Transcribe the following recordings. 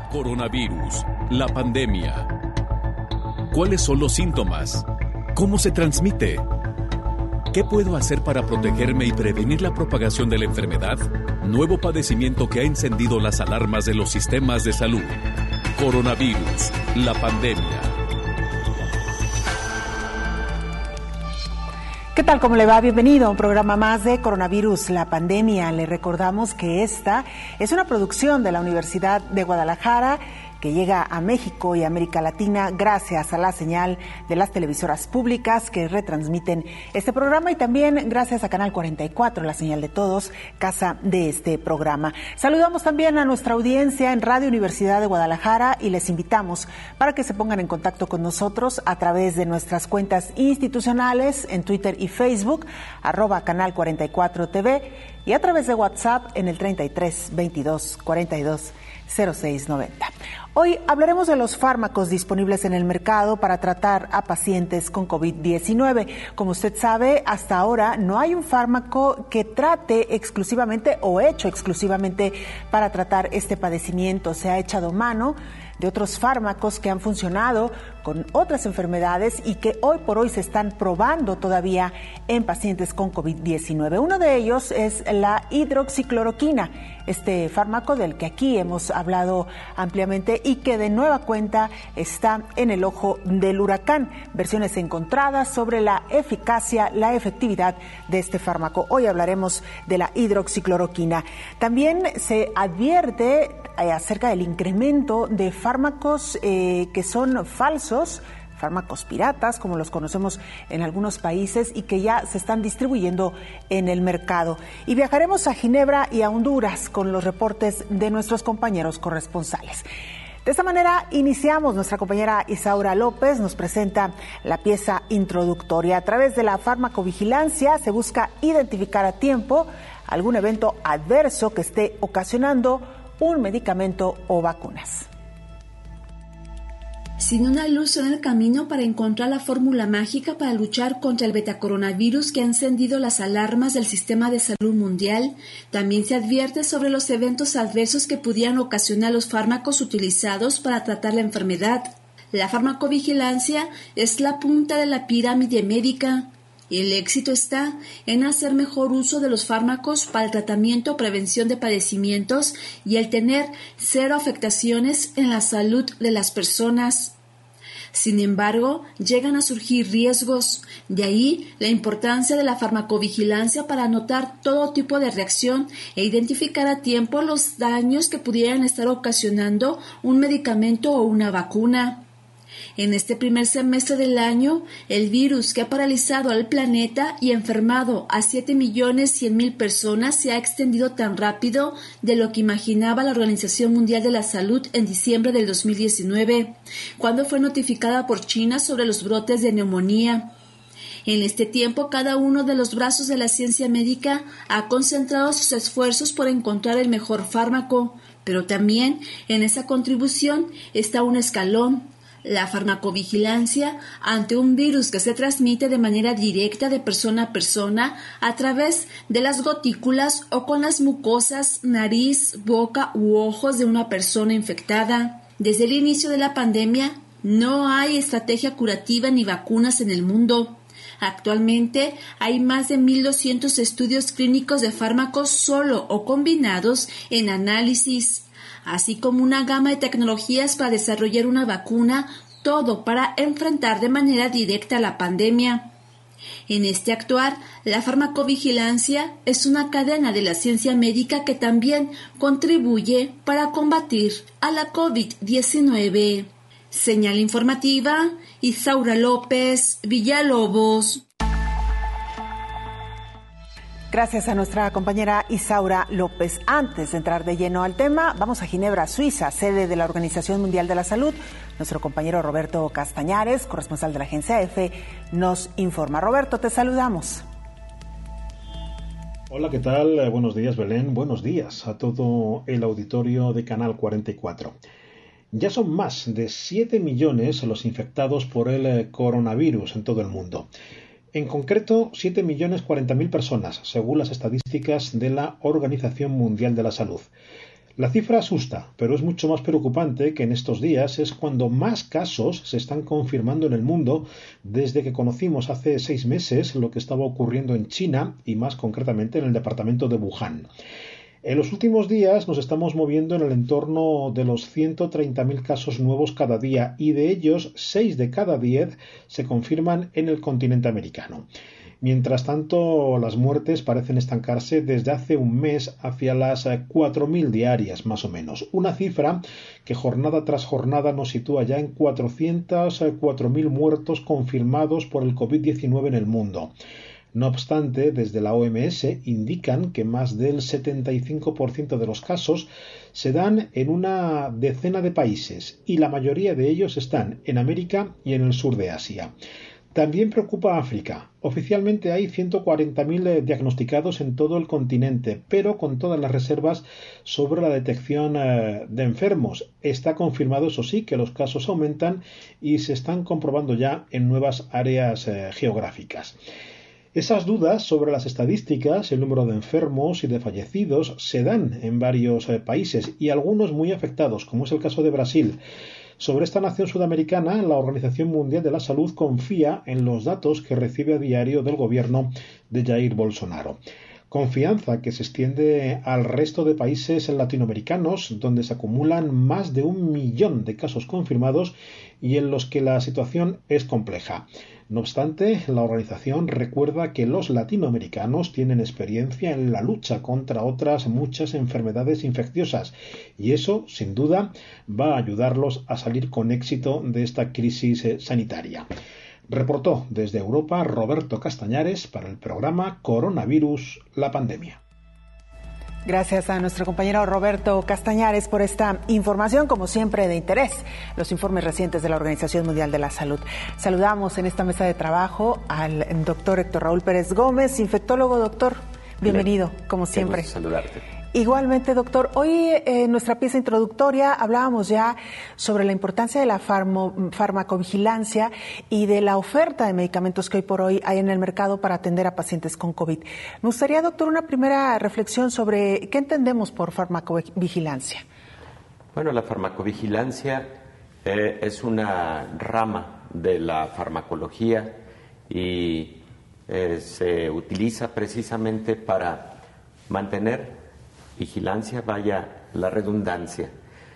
Coronavirus, la pandemia. ¿Cuáles son los síntomas? ¿Cómo se transmite? ¿Qué puedo hacer para protegerme y prevenir la propagación de la enfermedad? Nuevo padecimiento que ha encendido las alarmas de los sistemas de salud. Coronavirus, la pandemia. ¿Qué tal? ¿Cómo le va? Bienvenido a un programa más de Coronavirus, la pandemia. Le recordamos que esta es una producción de la Universidad de Guadalajara que llega a México y América Latina gracias a la señal de las televisoras públicas que retransmiten este programa y también gracias a Canal 44, la señal de todos, casa de este programa. Saludamos también a nuestra audiencia en Radio Universidad de Guadalajara y les invitamos para que se pongan en contacto con nosotros a través de nuestras cuentas institucionales en Twitter y Facebook, @Canal 44 TV y a través de WhatsApp en el 33 22 42 0690. Hoy hablaremos de los fármacos disponibles en el mercado para tratar a pacientes con COVID-19. Como usted sabe, hasta ahora no hay un fármaco que trate exclusivamente o hecho exclusivamente para tratar este padecimiento. Se ha echado mano de otros fármacos que han funcionado con otras enfermedades y que hoy por hoy se están probando todavía en pacientes con COVID-19. Uno de ellos es la hidroxicloroquina, este fármaco del que aquí hemos hablado ampliamente y que de nueva cuenta está en el ojo del huracán. Versiones encontradas sobre la eficacia, la efectividad de este fármaco. Hoy hablaremos de la hidroxicloroquina. También se advierte acerca del incremento de fármacos que son falsos, fármacos piratas, como los conocemos en algunos países y que ya se están distribuyendo en el mercado. Y viajaremos a Ginebra y a Honduras con los reportes de nuestros compañeros corresponsales. De esta manera iniciamos. Nuestra compañera Isaura López nos presenta la pieza introductoria. A través de la farmacovigilancia se busca identificar a tiempo algún evento adverso que esté ocasionando un medicamento o vacunas. Sin una luz en el camino para encontrar la fórmula mágica para luchar contra el betacoronavirus que ha encendido las alarmas del sistema de salud mundial, también se advierte sobre los eventos adversos que pudieran ocasionar los fármacos utilizados para tratar la enfermedad. La farmacovigilancia es la punta de la pirámide médica. El éxito está en hacer mejor uso de los fármacos para el tratamiento o prevención de padecimientos y el tener cero afectaciones en la salud de las personas. Sin embargo, llegan a surgir riesgos. De ahí la importancia de la farmacovigilancia para notar todo tipo de reacción e identificar a tiempo los daños que pudieran estar ocasionando un medicamento o una vacuna. En este primer semestre del año, el virus que ha paralizado al planeta y enfermado a 7.100.000 personas se ha extendido tan rápido de lo que imaginaba la Organización Mundial de la Salud en diciembre del 2019, cuando fue notificada por China sobre los brotes de neumonía. En este tiempo, cada uno de los brazos de la ciencia médica ha concentrado sus esfuerzos por encontrar el mejor fármaco, pero también en esa contribución está un escalón: la farmacovigilancia ante un virus que se transmite de manera directa de persona a persona a través de las gotículas o con las mucosas, nariz, boca u ojos de una persona infectada. Desde el inicio de la pandemia, no hay estrategia curativa ni vacunas en el mundo. Actualmente hay más de 1.200 estudios clínicos de fármacos solo o combinados en análisis, así como una gama de tecnologías para desarrollar una vacuna, todo para enfrentar de manera directa la pandemia. En este actuar, la farmacovigilancia es una cadena de la ciencia médica que también contribuye para combatir a la COVID-19. Señal informativa, Isaura López, Villalobos. Gracias a nuestra compañera Isaura López. Antes de entrar de lleno al tema, vamos a Ginebra, Suiza, sede de la Organización Mundial de la Salud. Nuestro compañero Roberto Castañares, corresponsal de la agencia EFE, nos informa. Roberto, te saludamos. Hola, ¿qué tal? Buenos días, Belén. Buenos días a todo el auditorio de Canal 44. Ya son más de 7 millones los infectados por el coronavirus en todo el mundo. En concreto, 7.040.000 personas, según las estadísticas de la Organización Mundial de la Salud. La cifra asusta, pero es mucho más preocupante que en estos días es cuando más casos se están confirmando en el mundo desde que conocimos hace 6 meses lo que estaba ocurriendo en China y más concretamente en el departamento de Wuhan. En los últimos días nos estamos moviendo en el entorno de los 130.000 casos nuevos cada día y de ellos 6 de cada 10 se confirman en el continente americano. Mientras tanto, las muertes parecen estancarse desde hace un mes hacia las 4.000 diarias, más o menos. Una cifra que jornada tras jornada nos sitúa ya en 404.000 muertos confirmados por el COVID-19 en el mundo. No obstante, desde la OMS indican que más del 75% de los casos se dan en una decena de países y la mayoría de ellos están en América y en el sur de Asia. También preocupa África. Oficialmente hay 140.000 diagnosticados en todo el continente, pero con todas las reservas sobre la detección de enfermos. Está confirmado, eso sí, que los casos aumentan y se están comprobando ya en nuevas áreas geográficas. Esas dudas sobre las estadísticas, el número de enfermos y de fallecidos se dan en varios países y algunos muy afectados, como es el caso de Brasil. Sobre esta nación sudamericana, la Organización Mundial de la Salud confía en los datos que recibe a diario del gobierno de Jair Bolsonaro. Confianza que se extiende al resto de países latinoamericanos, donde se acumulan más de 1 millón de casos confirmados y en los que la situación es compleja. No obstante, la organización recuerda que los latinoamericanos tienen experiencia en la lucha contra otras muchas enfermedades infecciosas y eso, sin duda, va a ayudarlos a salir con éxito de esta crisis sanitaria. Reportó desde Europa Roberto Castañares para el programa Coronavirus, la pandemia. Gracias a nuestro compañero Roberto Castañares por esta información, como siempre de interés, los informes recientes de la Organización Mundial de la Salud. Saludamos en esta mesa de trabajo al doctor Héctor Raúl Pérez Gómez, infectólogo. Doctor, bienvenido, como siempre. Qué gusto saludarte. Igualmente, doctor. Hoy en nuestra pieza introductoria hablábamos ya sobre la importancia de la farmacovigilancia y de la oferta de medicamentos que hoy por hoy hay en el mercado para atender a pacientes con COVID. Me gustaría, doctor, una primera reflexión sobre qué entendemos por farmacovigilancia. Bueno, la farmacovigilancia es una rama de la farmacología y se utiliza precisamente para mantener vigilancia, vaya la redundancia,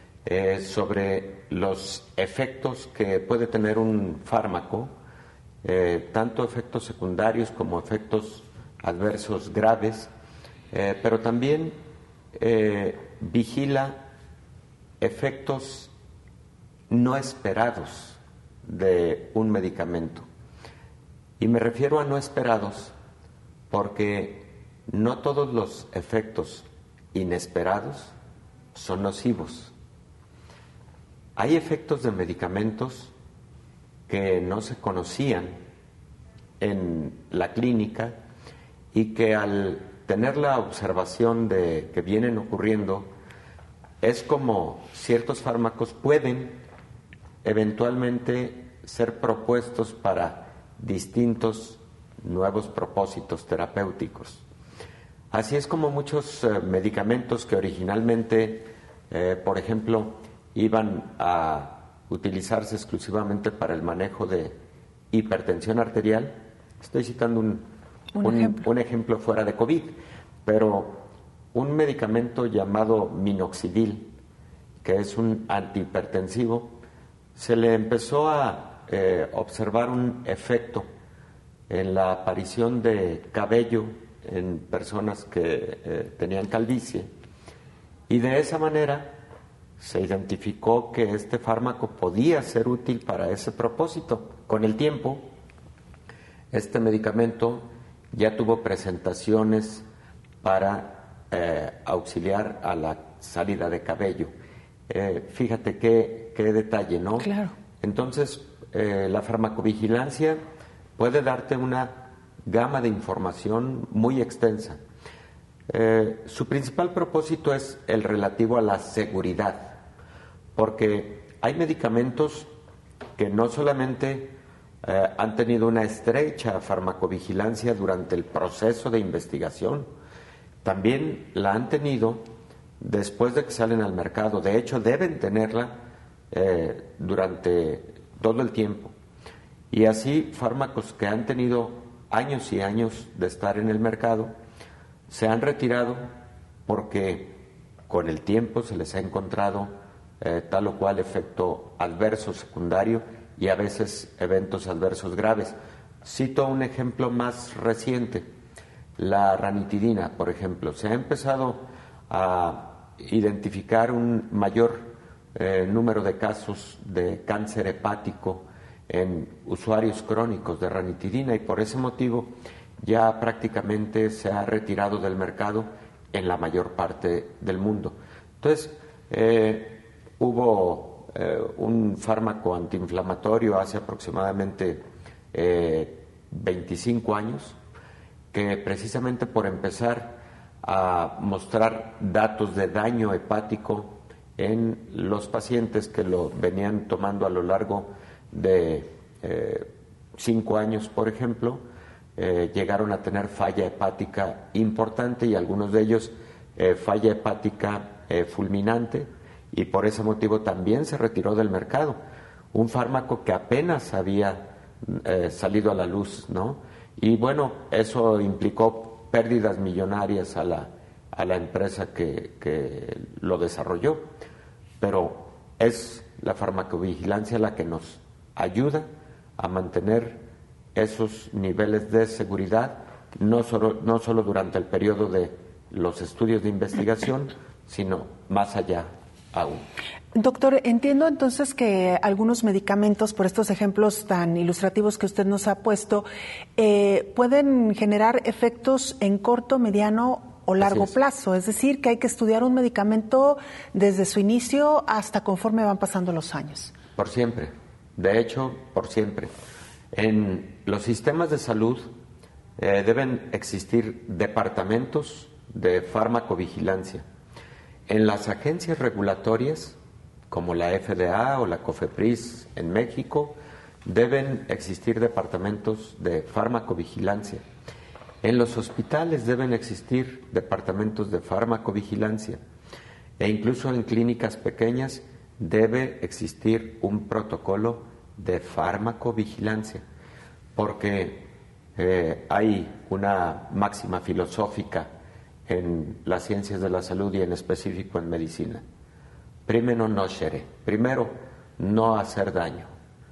sobre los efectos que puede tener un fármaco, tanto efectos secundarios como efectos adversos graves, pero también vigila efectos no esperados de un medicamento. Y me refiero a no esperados porque no todos los efectos inesperados son nocivos. Hay efectos de medicamentos que no se conocían en la clínica y que al tener la observación de que vienen ocurriendo, es como ciertos fármacos pueden eventualmente ser propuestos para distintos nuevos propósitos terapéuticos. Así es como muchos medicamentos que originalmente, por ejemplo, iban a utilizarse exclusivamente para el manejo de hipertensión arterial. Estoy citando un ejemplo fuera de COVID, pero un medicamento llamado minoxidil, que es un antihipertensivo, se le empezó a observar un efecto en la aparición de cabello en personas que tenían calvicie, y de esa manera se identificó que este fármaco podía ser útil para ese propósito. Con el tiempo, este medicamento ya tuvo presentaciones para auxiliar a la salida de cabello. Fíjate qué detalle, ¿no? Claro. Entonces, la farmacovigilancia puede darte una gama de información muy extensa. Su principal propósito es el relativo a la seguridad, porque hay medicamentos que no solamente han tenido una estrecha farmacovigilancia durante el proceso de investigación, también la han tenido después de que salen al mercado. De hecho, deben tenerla durante todo el tiempo. Y así, fármacos que han tenido años y años de estar en el mercado se han retirado porque con el tiempo se les ha encontrado tal o cual efecto adverso secundario y a veces eventos adversos graves. Cito un ejemplo más reciente, la ranitidina, por ejemplo. Se ha empezado a identificar un mayor número de casos de cáncer hepático en usuarios crónicos de ranitidina y por ese motivo ya prácticamente se ha retirado del mercado en la mayor parte del mundo. Entonces, hubo un fármaco antiinflamatorio hace aproximadamente 25 años que precisamente por empezar a mostrar datos de daño hepático en los pacientes que lo venían tomando a lo largo de 5 años, por ejemplo, llegaron a tener falla hepática importante y algunos de ellos falla hepática fulminante y por ese motivo también se retiró del mercado. Un fármaco que apenas había salido a la luz, ¿no? Y bueno, eso implicó pérdidas millonarias a la empresa que lo desarrolló, pero es la farmacovigilancia la que nos ayuda a mantener esos niveles de seguridad, no solo durante el periodo de los estudios de investigación, sino más allá aún. Doctor, entiendo entonces que algunos medicamentos, por estos ejemplos tan ilustrativos que usted nos ha puesto, pueden generar efectos en corto, mediano o largo plazo. Es decir, que hay que estudiar un medicamento desde su inicio hasta conforme van pasando los años. Por siempre. De hecho, por siempre. En los sistemas de salud deben existir departamentos de farmacovigilancia. En las agencias regulatorias, como la FDA o la COFEPRIS en México, deben existir departamentos de farmacovigilancia. En los hospitales deben existir departamentos de farmacovigilancia e incluso en clínicas pequeñas debe existir un protocolo de farmacovigilancia, porque hay una máxima filosófica en las ciencias de la salud y en específico en medicina. Primero nocere, primero no hacer daño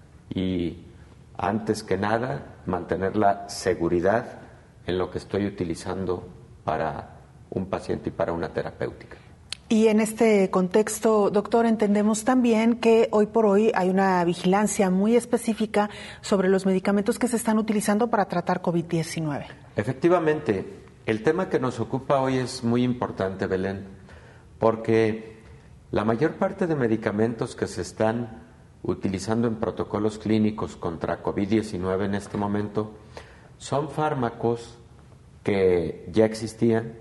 y antes que nada mantener la seguridad en lo que estoy utilizando para un paciente y para una terapéutica. Y en este contexto, doctor, entendemos también que hoy por hoy hay una vigilancia muy específica sobre los medicamentos que se están utilizando para tratar COVID-19. Efectivamente, el tema que nos ocupa hoy es muy importante, Belén, porque la mayor parte de medicamentos que se están utilizando en protocolos clínicos contra COVID-19 en este momento son fármacos que ya existían,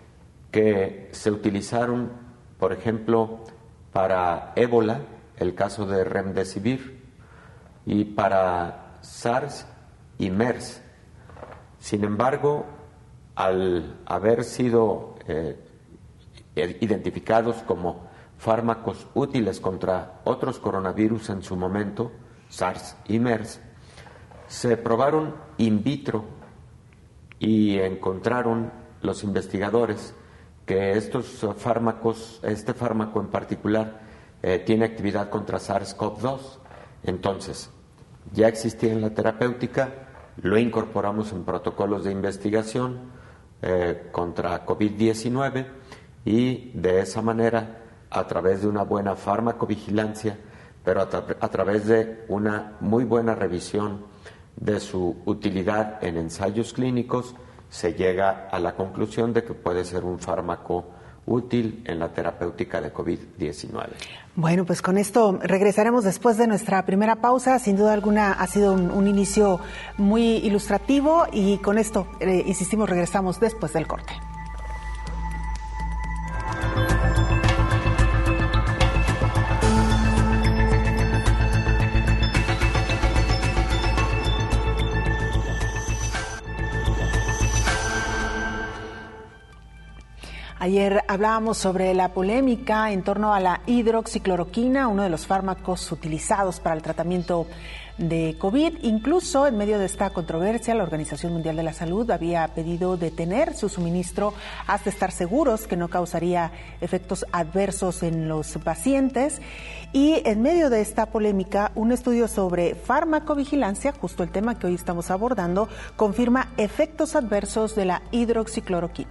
que se utilizaron, por ejemplo, para ébola, el caso de Remdesivir, y para SARS y MERS. Sin embargo, al haber sido identificados como fármacos útiles contra otros coronavirus en su momento, SARS y MERS, se probaron in vitro y encontraron los investigadores que estos fármacos, este fármaco en particular, tiene actividad contra SARS-CoV-2. Entonces, ya existía en la terapéutica, lo incorporamos en protocolos de investigación contra COVID-19 y de esa manera, a través de una buena farmacovigilancia, pero a través de una muy buena revisión de su utilidad en ensayos clínicos, se llega a la conclusión de que puede ser un fármaco útil en la terapéutica de COVID-19. Bueno, pues con esto regresaremos después de nuestra primera pausa. Sin duda alguna ha sido un inicio muy ilustrativo y con esto, insistimos, regresamos después del corte. Ayer hablábamos sobre la polémica en torno a la hidroxicloroquina, uno de los fármacos utilizados para el tratamiento de COVID. Incluso en medio de esta controversia, la Organización Mundial de la Salud había pedido detener su suministro hasta estar seguros que no causaría efectos adversos en los pacientes. Y en medio de esta polémica, un estudio sobre farmacovigilancia, justo el tema que hoy estamos abordando, confirma efectos adversos de la hidroxicloroquina.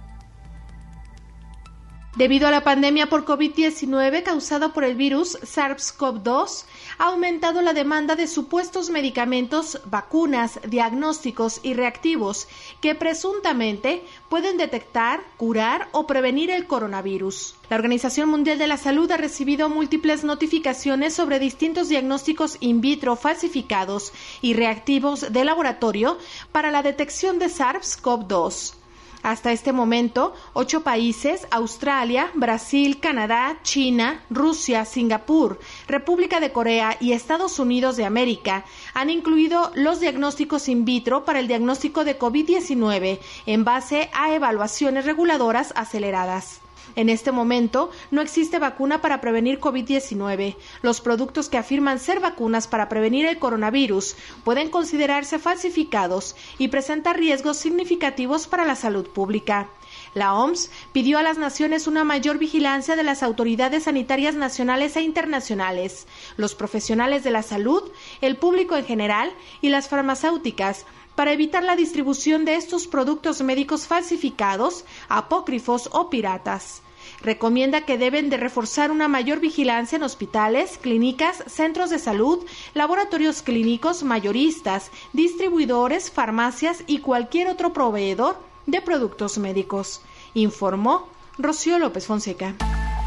Debido a la pandemia por COVID-19 causada por el virus SARS-CoV-2, ha aumentado la demanda de supuestos medicamentos, vacunas, diagnósticos y reactivos que presuntamente pueden detectar, curar o prevenir el coronavirus. La Organización Mundial de la Salud ha recibido múltiples notificaciones sobre distintos diagnósticos in vitro falsificados y reactivos de laboratorio para la detección de SARS-CoV-2. Hasta este momento, 8 países, Australia, Brasil, Canadá, China, Rusia, Singapur, República de Corea y Estados Unidos de América, han incluido los diagnósticos in vitro para el diagnóstico de COVID-19 en base a evaluaciones reguladoras aceleradas. En este momento, no existe vacuna para prevenir COVID-19. Los productos que afirman ser vacunas para prevenir el coronavirus pueden considerarse falsificados y presentan riesgos significativos para la salud pública. La OMS pidió a las naciones una mayor vigilancia de las autoridades sanitarias nacionales e internacionales, los profesionales de la salud, el público en general y las farmacéuticas, para evitar la distribución de estos productos médicos falsificados, apócrifos o piratas. Recomienda que deben de reforzar una mayor vigilancia en hospitales, clínicas, centros de salud, laboratorios clínicos, mayoristas, distribuidores, farmacias y cualquier otro proveedor de productos médicos. Informó Rocío López Fonseca.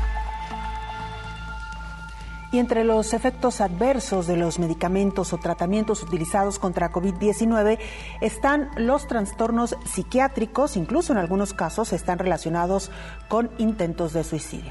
Y entre los efectos adversos de los medicamentos o tratamientos utilizados contra COVID-19 están los trastornos psiquiátricos, incluso en algunos casos están relacionados con intentos de suicidio.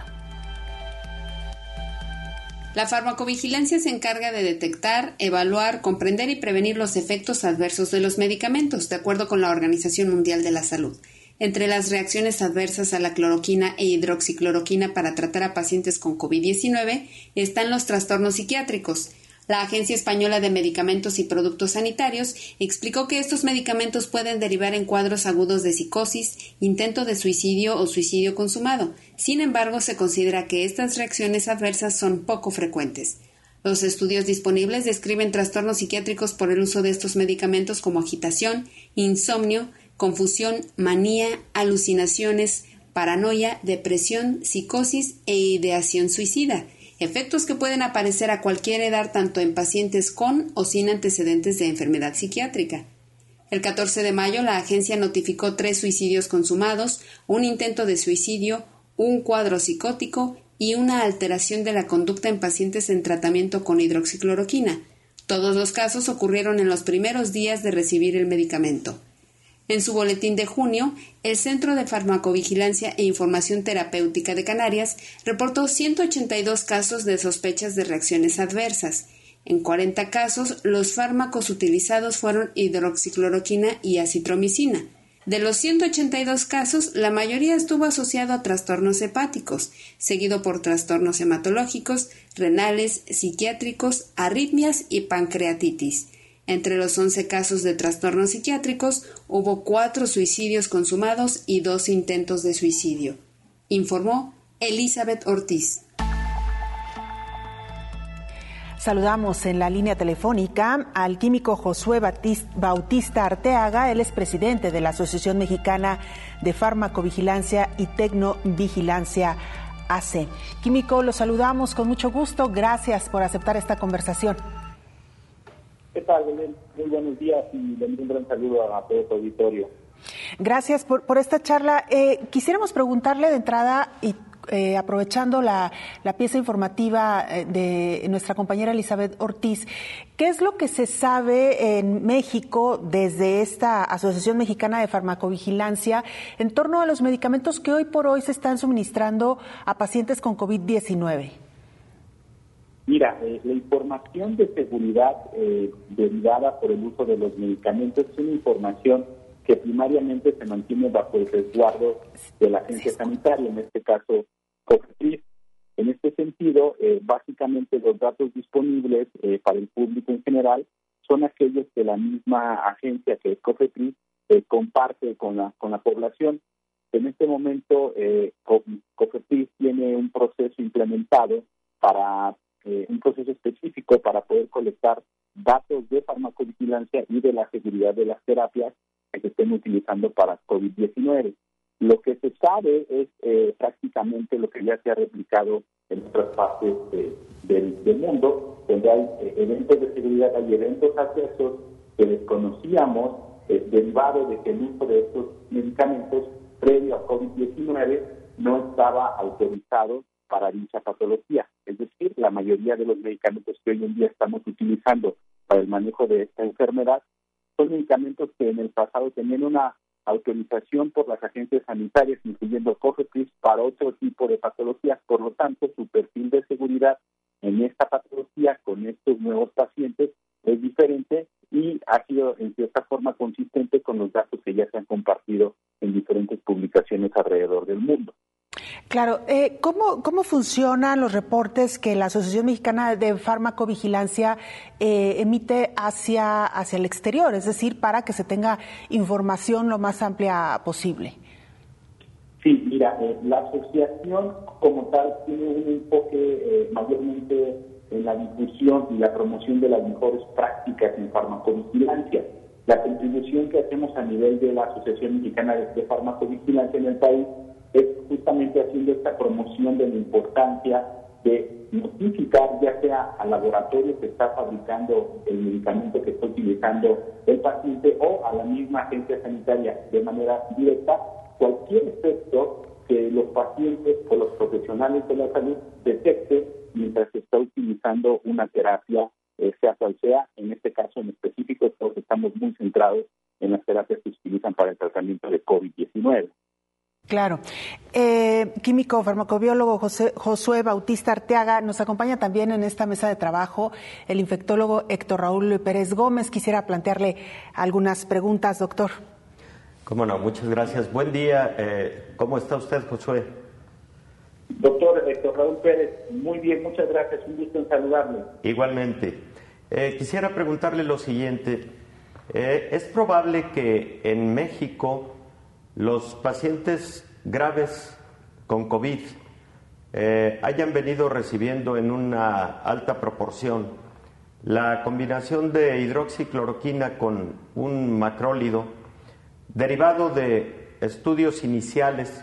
La farmacovigilancia se encarga de detectar, evaluar, comprender y prevenir los efectos adversos de los medicamentos, de acuerdo con la Organización Mundial de la Salud. Entre las reacciones adversas a la cloroquina e hidroxicloroquina para tratar a pacientes con COVID-19 están los trastornos psiquiátricos. La Agencia Española de Medicamentos y Productos Sanitarios explicó que estos medicamentos pueden derivar en cuadros agudos de psicosis, intento de suicidio o suicidio consumado. Sin embargo, se considera que estas reacciones adversas son poco frecuentes. Los estudios disponibles describen trastornos psiquiátricos por el uso de estos medicamentos como agitación, insomnio, confusión, manía, alucinaciones, paranoia, depresión, psicosis e ideación suicida, efectos que pueden aparecer a cualquier edad tanto en pacientes con o sin antecedentes de enfermedad psiquiátrica. El 14 de mayo la agencia notificó 3 suicidios consumados, un intento de suicidio, un cuadro psicótico y una alteración de la conducta en pacientes en tratamiento con hidroxicloroquina. Todos los casos ocurrieron en los primeros días de recibir el medicamento. En su boletín de junio, el Centro de Farmacovigilancia e Información Terapéutica de Canarias reportó 182 casos de sospechas de reacciones adversas. En 40 casos, los fármacos utilizados fueron hidroxicloroquina y acitromicina. De los 182 casos, la mayoría estuvo asociado a trastornos hepáticos, seguido por trastornos hematológicos, renales, psiquiátricos, arritmias y pancreatitis. Entre los 11 casos de trastornos psiquiátricos, hubo 4 suicidios consumados y 2 intentos de suicidio, informó Elizabeth Ortiz. Saludamos en la línea telefónica al químico Josué Bautista Arteaga. Él es presidente de la Asociación Mexicana de Farmacovigilancia y Tecnovigilancia AC. Químico, lo saludamos con mucho gusto. Gracias por aceptar esta conversación. ¿Qué tal, Belén? Muy buenos días y un gran saludo a todo tu auditorio. Gracias por esta charla. Quisiéramos preguntarle de entrada, y aprovechando la pieza informativa de nuestra compañera Elizabeth Ortiz, ¿qué es lo que se sabe en México desde esta Asociación Mexicana de Farmacovigilancia en torno a los medicamentos que hoy por hoy se están suministrando a pacientes con COVID-19? Mira, la información de seguridad derivada por el uso de los medicamentos es una información que primariamente se mantiene bajo el resguardo de la agencia sanitaria, en este caso COFEPRIS. En este sentido, básicamente los datos disponibles para el público en general son aquellos que la misma agencia, que es COFEPRIS, comparte con la población. En este momento, COFEPRIS tiene un proceso implementado un proceso específico para poder colectar datos de farmacovigilancia y de la seguridad de las terapias que se estén utilizando para COVID-19. Lo que se sabe es prácticamente lo que ya se ha replicado en otras partes del mundo, donde hay eventos de seguridad, hay eventos adversos que desconocíamos derivado de que el uso de estos medicamentos previo a COVID-19 no estaba autorizado para dicha patología. Es decir, la mayoría de los medicamentos que hoy en día estamos utilizando para el manejo de esta enfermedad son medicamentos que en el pasado tenían una autorización por las agencias sanitarias, incluyendo COFEPRIS, para otro tipo de patologías. Por lo tanto, su perfil de seguridad en esta patología con estos nuevos pacientes es diferente y ha sido en cierta forma consistente con los datos que ya se han compartido en diferentes publicaciones alrededor del mundo. Claro, ¿cómo funcionan los reportes que la Asociación Mexicana de Farmacovigilancia emite hacia el exterior? Es decir, para que se tenga información lo más amplia posible. Sí, mira, la asociación como tal tiene un enfoque mayormente en la difusión y la promoción de las mejores prácticas en farmacovigilancia. La contribución que hacemos a nivel de la Asociación Mexicana de Farmacovigilancia en el país es justamente haciendo esta promoción de la importancia de notificar ya sea al laboratorio que está fabricando el medicamento que está utilizando el paciente o a la misma agencia sanitaria de manera directa cualquier efecto que los pacientes o los profesionales de la salud detecten mientras se está utilizando una terapia, sea cual sea. En este caso en específico, todos estamos muy centrados en las terapias que se utilizan para el tratamiento de COVID-19. Claro. Químico, farmacobiólogo Josué Bautista Arteaga, nos acompaña también en esta mesa de trabajo el infectólogo Héctor Raúl Pérez Gómez. Quisiera plantearle algunas preguntas, doctor. Cómo no, muchas gracias. Buen día. ¿Cómo está usted, Josué? Doctor Héctor Raúl Pérez, muy bien, muchas gracias. Un gusto en saludarle. Igualmente. Quisiera preguntarle lo siguiente. ¿Es probable que en México los pacientes graves con COVID hayan venido recibiendo en una alta proporción la combinación de hidroxicloroquina con un macrólido derivado de estudios iniciales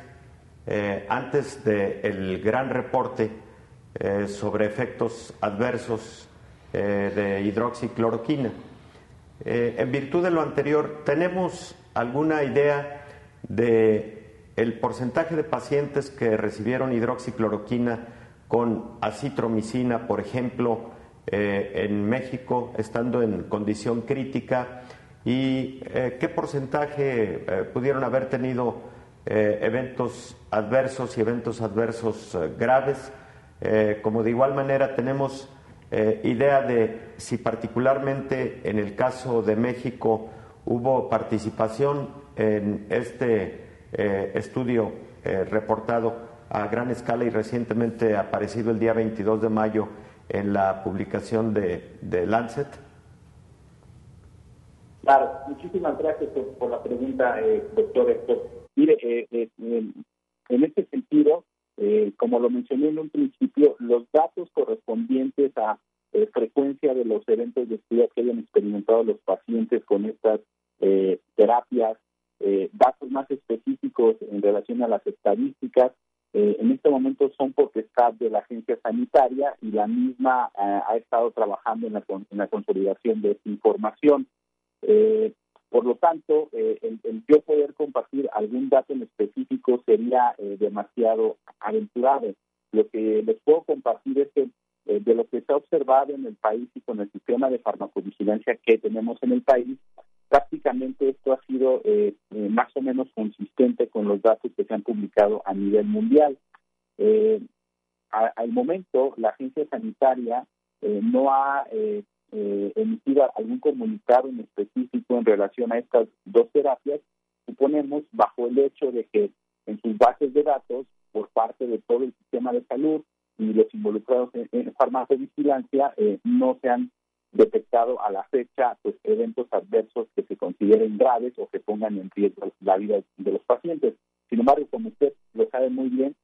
antes del gran reporte sobre efectos adversos de hidroxicloroquina? En virtud de lo anterior, ¿tenemos alguna idea de el porcentaje de pacientes que recibieron hidroxicloroquina con acitromicina, por ejemplo, en México, estando en condición crítica, y qué porcentaje pudieron haber tenido eventos adversos y eventos adversos graves? Como de igual manera tenemos idea de si particularmente en el caso de México hubo participación en este estudio reportado a gran escala y recientemente aparecido el día 22 de mayo en la publicación de Lancet. Claro, muchísimas gracias por la pregunta, doctor Héctor. Mire, en este sentido, como lo mencioné en un principio, los datos correspondientes a frecuencia de los eventos de estudio que hayan experimentado los pacientes con estas terapias, datos más específicos en relación a las estadísticas, en este momento son potestad de la agencia sanitaria y la misma ha estado trabajando en la consolidación de esta información. Por lo tanto, el yo poder compartir algún dato en específico sería demasiado aventurado. Lo que les puedo compartir es que de lo que se ha observado en el país y con el sistema de farmacovigilancia que tenemos en el país, prácticamente esto ha sido más o menos consistente con los datos que se han publicado a nivel mundial. Al momento, la agencia sanitaria no ha emitir algún comunicado en específico en relación a estas dos terapias, suponemos, bajo el hecho de que en sus bases de datos, por parte de todo el sistema de salud y los involucrados en farmacovigilancia, no se han detectado a la fecha pues eventos adversos que se consideren graves o que pongan en riesgo la vida de los pacientes. Sin embargo, como usted lo sabe muy bien,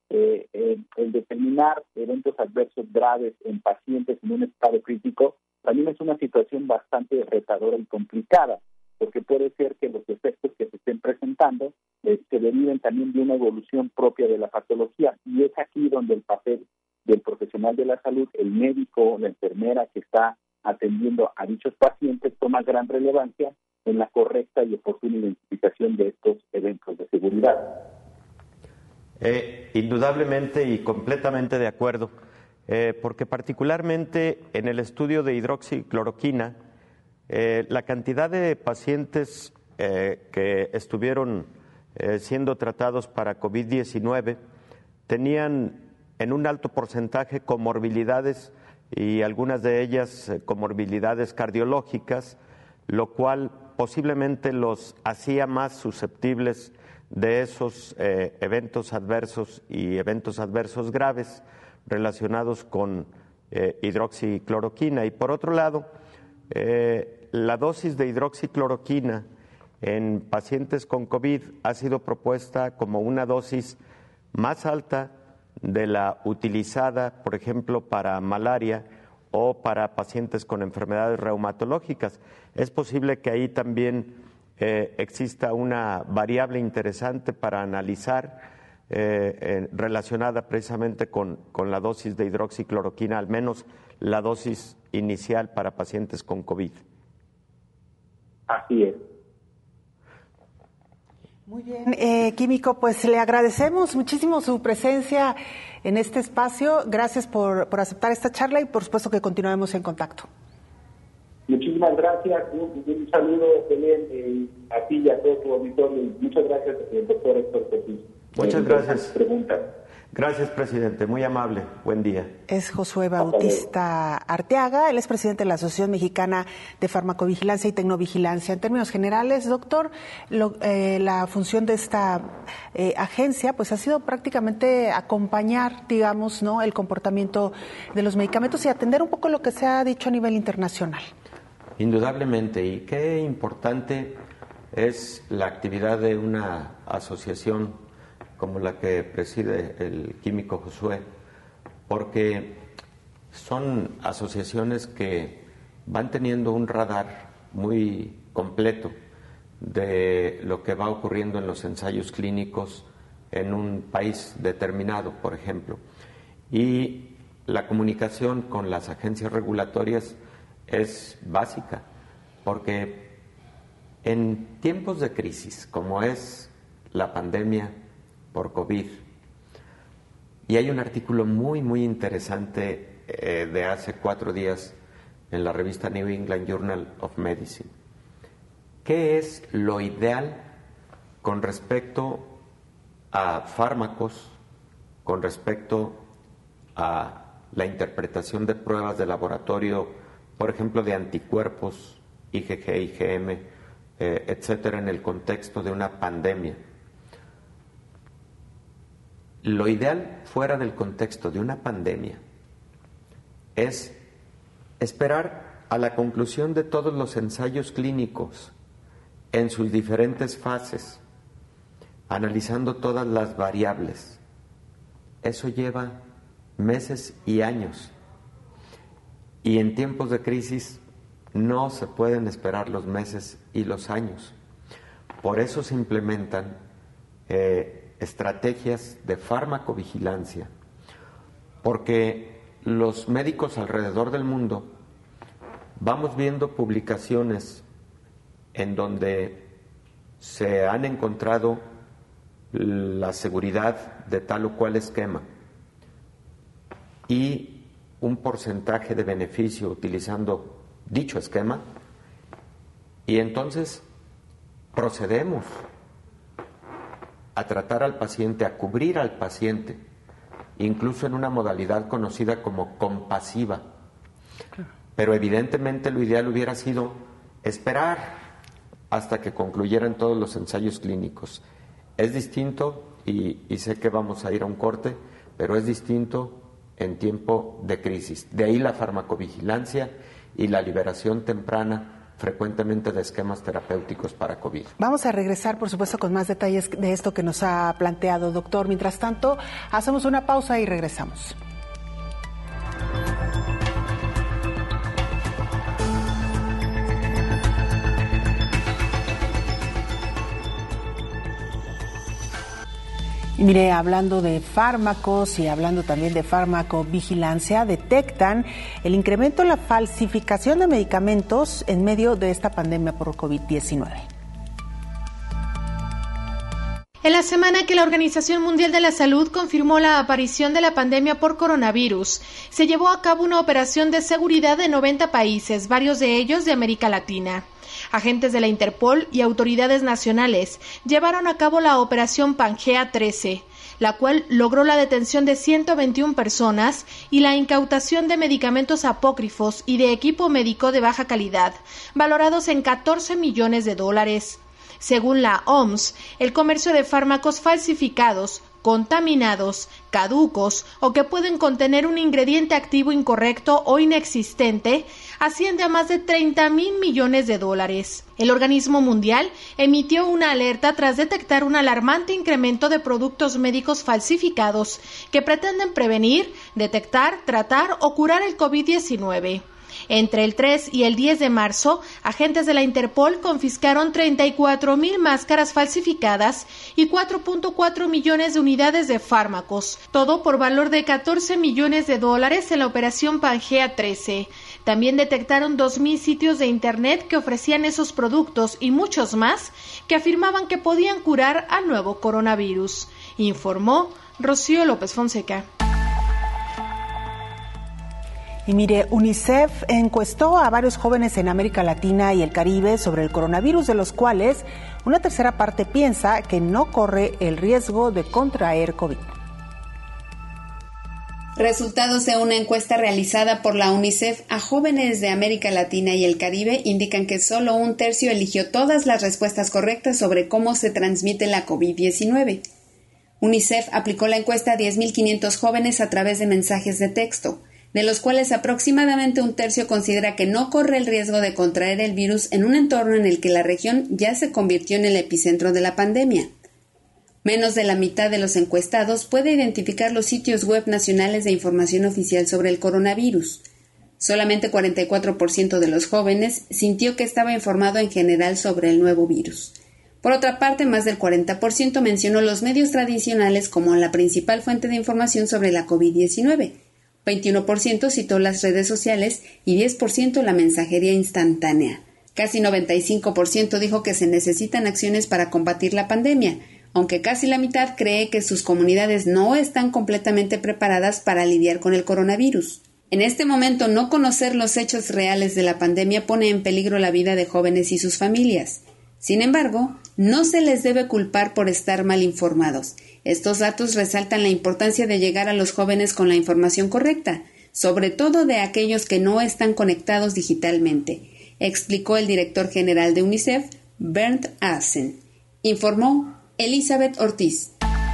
el determinar eventos adversos graves en pacientes en un estado crítico también es una situación bastante retadora y complicada, porque puede ser que los efectos que se estén presentando se deriven también de una evolución propia de la patología, y es aquí donde el papel del profesional de la salud, el médico, la enfermera que está atendiendo a dichos pacientes, toma gran relevancia en la correcta y oportuna identificación de estos eventos de seguridad. Indudablemente y completamente de acuerdo, porque particularmente en el estudio de hidroxicloroquina, la cantidad de pacientes que estuvieron siendo tratados para COVID-19 tenían en un alto porcentaje comorbilidades y algunas de ellas comorbilidades cardiológicas, lo cual posiblemente los hacía más susceptibles de esos eventos adversos y eventos adversos graves relacionados con hidroxicloroquina. Y por otro lado, la dosis de hidroxicloroquina en pacientes con COVID ha sido propuesta como una dosis más alta de la utilizada, por ejemplo, para malaria o para pacientes con enfermedades reumatológicas. Es posible que ahí también exista una variable interesante para analizar relacionada precisamente con la dosis de hidroxicloroquina, al menos la dosis inicial para pacientes con COVID. Así es. Muy bien, químico, pues le agradecemos muchísimo su presencia en este espacio. Gracias por aceptar esta charla y por supuesto que continuaremos en contacto. Muchísimas gracias, un saludo, Belén, a ti y a todo tu auditorio. Muchas gracias, doctor Héctor Petit. Muchas gracias. Gracias, presidente. Muy amable. Buen día. Es Josué Bautista Arteaga. Él es presidente de la Asociación Mexicana de Farmacovigilancia y Tecnovigilancia. En términos generales, doctor, la función de esta agencia pues ha sido prácticamente acompañar, digamos, ¿no?, el comportamiento de los medicamentos y atender un poco lo que se ha dicho a nivel internacional. Indudablemente. Y qué importante es la actividad de una asociación como la que preside el químico Josué, porque son asociaciones que van teniendo un radar muy completo de lo que va ocurriendo en los ensayos clínicos en un país determinado, por ejemplo. Y la comunicación con las agencias regulatorias es básica, porque en tiempos de crisis, como es la pandemia por COVID, y hay un artículo muy, muy interesante de hace 4 días en la revista New England Journal of Medicine. ¿Qué es lo ideal con respecto a fármacos, con respecto a la interpretación de pruebas de laboratorio, por ejemplo, de anticuerpos, IgG, IgM, etcétera, en el contexto de una pandemia? Lo ideal fuera del contexto de una pandemia es esperar a la conclusión de todos los ensayos clínicos en sus diferentes fases, analizando todas las variables. Eso lleva meses y años, y en tiempos de crisis no se pueden esperar los meses y los años. Por eso se implementan estrategias de farmacovigilancia, porque los médicos alrededor del mundo vamos viendo publicaciones en donde se han encontrado la seguridad de tal o cual esquema y un porcentaje de beneficio utilizando dicho esquema, y entonces procedemos a tratar al paciente, a cubrir al paciente, incluso en una modalidad conocida como compasiva, pero evidentemente lo ideal hubiera sido esperar hasta que concluyeran todos los ensayos clínicos. Es distinto, y sé que vamos a ir a un corte, pero es distinto en tiempo de crisis. De ahí la farmacovigilancia y la liberación temprana frecuentemente de esquemas terapéuticos para COVID. Vamos a regresar, por supuesto, con más detalles de esto que nos ha planteado, doctor. Mientras tanto, hacemos una pausa y regresamos. Y mire, hablando de fármacos y hablando también de farmacovigilancia, detectan el incremento en la falsificación de medicamentos en medio de esta pandemia por COVID-19. En la semana que la Organización Mundial de la Salud confirmó la aparición de la pandemia por coronavirus, se llevó a cabo una operación de seguridad en 90 países, varios de ellos de América Latina. Agentes de la Interpol y autoridades nacionales llevaron a cabo la operación Pangea 13, la cual logró la detención de 121 personas y la incautación de medicamentos apócrifos y de equipo médico de baja calidad, valorados en $14 millones. Según la OMS, el comercio de fármacos falsificados, contaminados, caducos o que pueden contener un ingrediente activo incorrecto o inexistente asciende a más de $30,000 millones. El organismo mundial emitió una alerta tras detectar un alarmante incremento de productos médicos falsificados que pretenden prevenir, detectar, tratar o curar el COVID-19. Entre el 3 y el 10 de marzo, agentes de la Interpol confiscaron 34,000 máscaras falsificadas y 4.4 millones de unidades de fármacos, todo por valor de $14 millones en la operación Pangea 13. También detectaron 2,000 sitios de Internet que ofrecían esos productos y muchos más que afirmaban que podían curar al nuevo coronavirus, informó Rocío López Fonseca. Y mire, UNICEF encuestó a varios jóvenes en América Latina y el Caribe sobre el coronavirus, de los cuales una tercera parte piensa que no corre el riesgo de contraer COVID. Resultados de una encuesta realizada por la UNICEF a jóvenes de América Latina y el Caribe indican que solo un tercio eligió todas las respuestas correctas sobre cómo se transmite la COVID-19. UNICEF aplicó la encuesta a 10.500 jóvenes a través de mensajes de texto, de los cuales aproximadamente un tercio considera que no corre el riesgo de contraer el virus en un entorno en el que la región ya se convirtió en el epicentro de la pandemia. Menos de la mitad de los encuestados puede identificar los sitios web nacionales de información oficial sobre el coronavirus. Solamente 44% de los jóvenes sintió que estaba informado en general sobre el nuevo virus. Por otra parte, más del 40% mencionó los medios tradicionales como la principal fuente de información sobre la COVID-19. 21% citó las redes sociales y 10% la mensajería instantánea. Casi 95% dijo que se necesitan acciones para combatir la pandemia, aunque casi la mitad cree que sus comunidades no están completamente preparadas para lidiar con el coronavirus. En este momento, no conocer los hechos reales de la pandemia pone en peligro la vida de jóvenes y sus familias. Sin embargo, no se les debe culpar por estar mal informados. Estos datos resaltan la importancia de llegar a los jóvenes con la información correcta, sobre todo de aquellos que no están conectados digitalmente, explicó el director general de UNICEF, Bernd Assen. Informó Elizabeth Ortiz.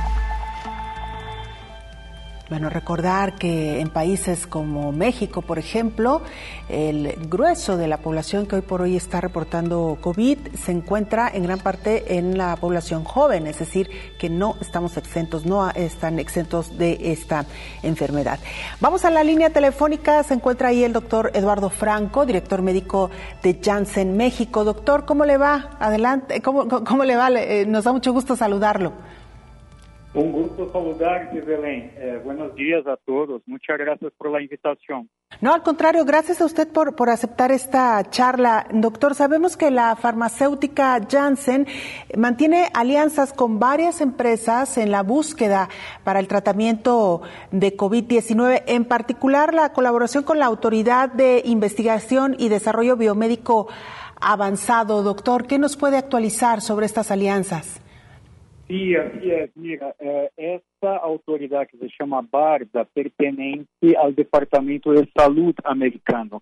Bueno, recordar que en países como México, por ejemplo, el grueso de la población que hoy por hoy está reportando COVID se encuentra en gran parte en la población joven, es decir, que no estamos exentos, no están exentos de esta enfermedad. Vamos a la línea telefónica, se encuentra ahí el doctor Eduardo Franco, director médico de Janssen México. Doctor, ¿cómo le va? Adelante, ¿cómo le va? Nos da mucho gusto saludarlo. Un gusto saludarte, Belén. Buenos días a todos. Muchas gracias por la invitación. No, al contrario, gracias a usted por aceptar esta charla. Doctor, sabemos que la farmacéutica Janssen mantiene alianzas con varias empresas en la búsqueda para el tratamiento de COVID-19, en particular la colaboración con la Autoridad de Investigación y Desarrollo Biomédico Avanzado. Doctor, ¿qué nos puede actualizar sobre estas alianzas? Sí, así es. Mira, esta autoridad que se llama BARDA pertenece al Departamento de Salud americano.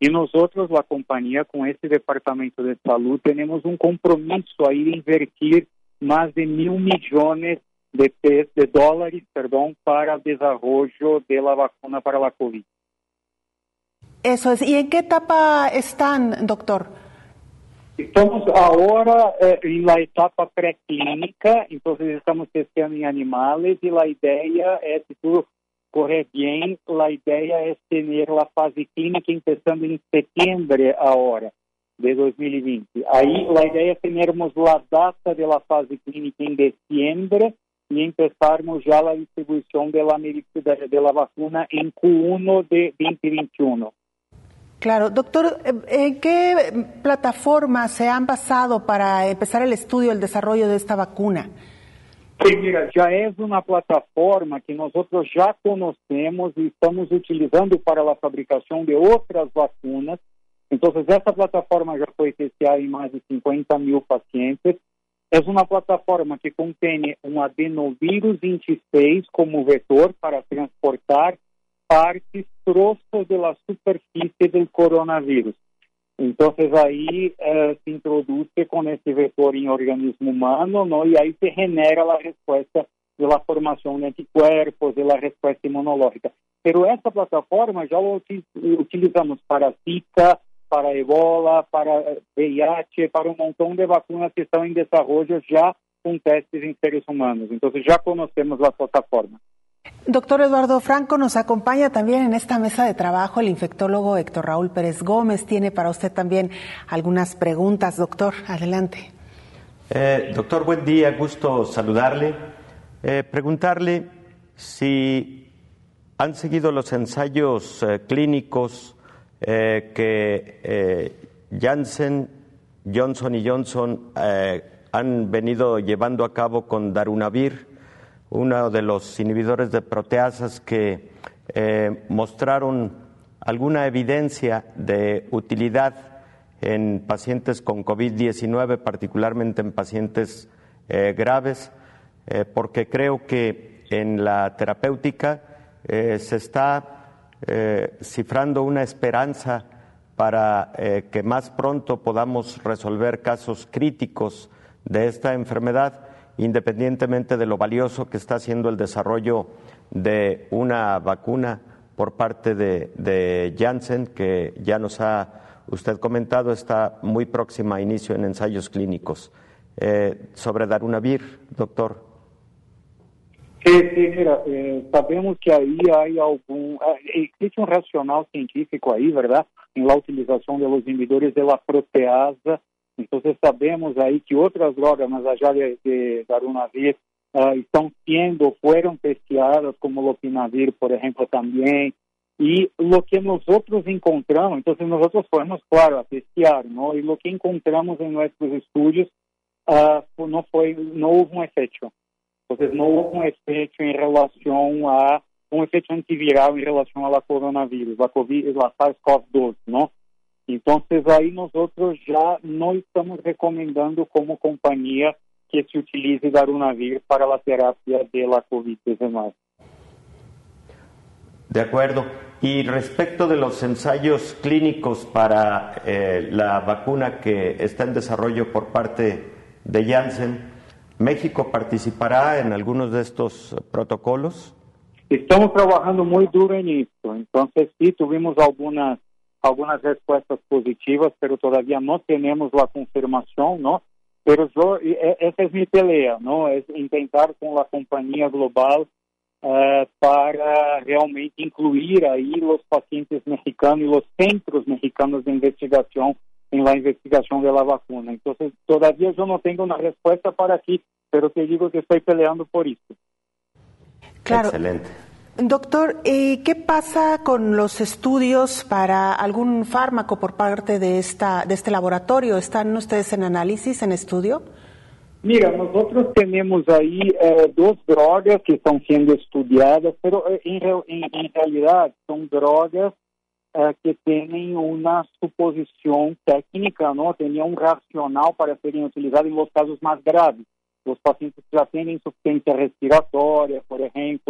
E nosotros, la compañía, con este Departamento de Salud, tenemos un compromiso ahí de invertir más de $1.000 millones de dólares, para el desarrollo de la vacuna para la COVID. Eso es. ¿Y en qué etapa están, doctor? Estamos ahora en la etapa preclínica, entonces estamos testeando en animales y la idea es, si todo corre bien, la idea es tener la fase clínica empezando en septiembre ahora de 2020. Ahí la idea es tenermos la data de la fase clínica en diciembre y empezarmos ya la distribución de la vacuna en Q1 de 2021. Claro. Doctor, ¿en qué plataforma se han basado para empezar el estudio, el desarrollo de esta vacuna? Sí, mira, ya es una plataforma que nosotros ya conocemos y estamos utilizando para la fabricación de otras vacunas. Entonces, esta plataforma ya fue testeada en más de 50.000 pacientes. Es una plataforma que contiene un adenovirus 26 como vetor para transportar partes, trozos de la superficie del coronavirus. Entonces ahí se introduce con ese vector en organismo humano, ¿no? Y ahí se genera la respuesta de la formación de anticuerpos, de la respuesta inmunológica. Pero esta plataforma ya la utilizamos para Zika, para Ebola, para VIH, para un montón de vacunas que están en desarrollo ya con testes en seres humanos. Entonces ya conocemos la plataforma. Doctor Eduardo Franco, nos acompaña también en esta mesa de trabajo el infectólogo Héctor Raúl Pérez Gómez. Tiene para usted también algunas preguntas. Doctor, adelante. Doctor, buen día, gusto saludarle. Preguntarle si han seguido los ensayos clínicos que Janssen, Johnson & Johnson han venido llevando a cabo con darunavir, uno de los inhibidores de proteasas que mostraron alguna evidencia de utilidad en pacientes con COVID-19, particularmente en pacientes graves, porque creo que en la terapéutica se está cifrando una esperanza para que más pronto podamos resolver casos críticos de esta enfermedad, independientemente de lo valioso que está siendo el desarrollo de una vacuna por parte de Janssen, que ya nos ha usted comentado, está muy próxima a inicio en ensayos clínicos. Sobre darunavir, doctor. Sí, mira, sabemos que ahí hay existe un racional científico ahí, ¿verdad?, en la utilización de los inhibidores de la proteasa. Entonces sabemos ahí que otras drogas, más allá de darunavir, fueron testeadas, como lopinavir, por ejemplo, también. Y lo que nosotros encontramos, entonces nosotros fuimos, claro, a testear, ¿no? Y lo que encontramos en nuestros estudios no hubo un efecto. Entonces no hubo un efecto en relación a un efecto antiviral en relación a la coronavirus, la SARS-CoV-2, ¿no? Entonces ahí nosotros ya no estamos recomendando como compañía que se utilice darunavir para la terapia de la COVID-19. De acuerdo. Y respecto de los ensayos clínicos para la vacuna que está en desarrollo por parte de Janssen, ¿México participará en algunos de estos protocolos? Estamos trabajando muy duro en esto. Entonces sí, tuvimos algunas respuestas positivas, pero todavía no tenemos la confirmación, ¿no? Pero esa es mi pelea, ¿no? Es intentar con la compañía global para realmente incluir ahí los pacientes mexicanos y los centros mexicanos de investigación en la investigación de la vacuna. Entonces, todavía yo no tengo una respuesta para aquí, pero te digo que estoy peleando por esto. Claro. Excelente. Doctor, ¿qué pasa con los estudios para algún fármaco por parte de este laboratorio? ¿Están ustedes en análisis, en estudio? Mira, nosotros tenemos ahí dos drogas que están siendo estudiadas, pero en realidad son drogas que tienen una suposición técnica, ¿no? Tenían un racional para serem utilizadas en los casos más graves. Los pacientes que ya tienen insuficiencia respiratoria, por ejemplo,